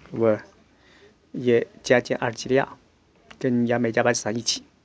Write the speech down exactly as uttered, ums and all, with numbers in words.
我也加进阿尔及利亚，跟亚美加巴基斯坦一起。